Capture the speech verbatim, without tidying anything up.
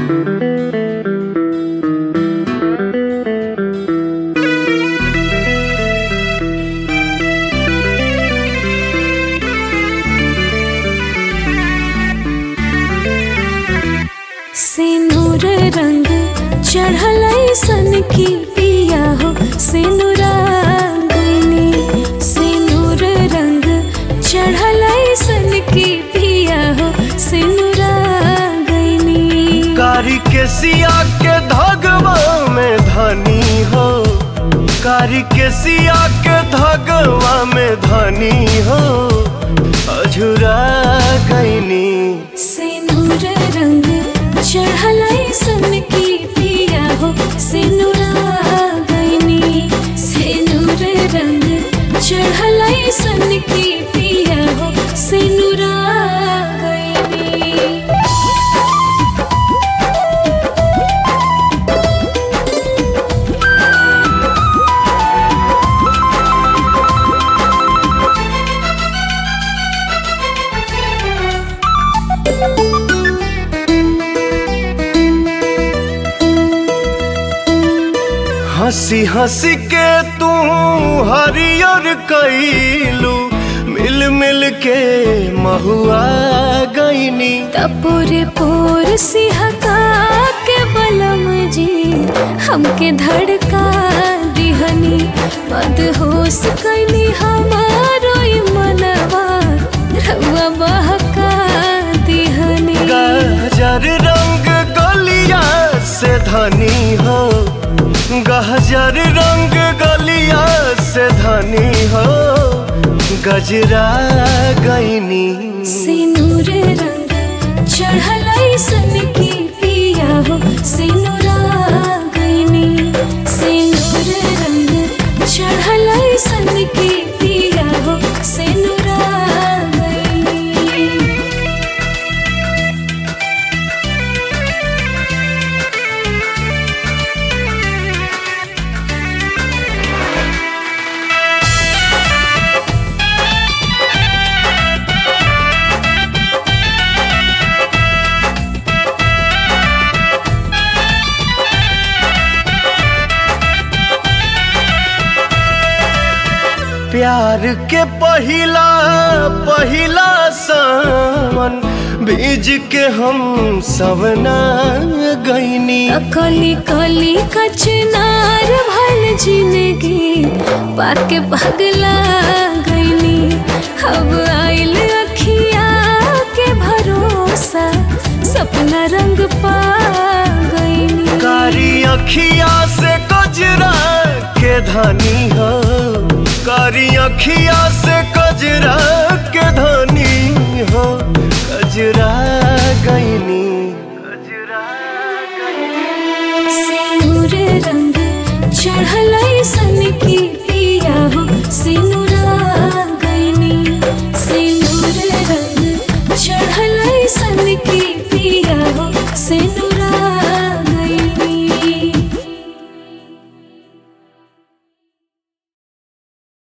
सिनुर रंग चढ़ल सन की पिया हो सिनुरांगनी। सिनुर रंग चढ़ल सन की पिया हो सिनुरांगनी। कारी के सिया के धगवा में धनी हो, कारी के सिया के धगवा में धनी हो अझुरा गईनी। सिनुर रंग चढ़ल सन की पिया हो सिनुरांगनी। सिनुर रंग चढ़ल सन की पिया हो सिनुरांगनी। हंसी हंसी के तू हरियर कैलू, मिल मिल के महुआ गईनी। तपोरे पोर सिहका के बलम जी हमके धड़का दिहनी। मदहोश कैली हमारो मनवा रउआ बहका दिहनी। गहजर रंग गलिया से धनी हो, गहजर रंग गलिया से धनी हो गजरा गईनी। सिनुर रंग चढ़ल सन की पिया हो सिनुरांगनी। सिनुर रंग चढ़ल सन की पिया हो सिनुरांगनी। प्यार के पहिला पहिला सावन बीज के हम सवना गईनी। कली कली कचनार भल जिंदगी पाके पगला गईनी। अब आइल अखिया के भरोसा सपना रंग पा गईनी। कारी अखिया से कजरा के धनी हो, कारी अखिया से कजरा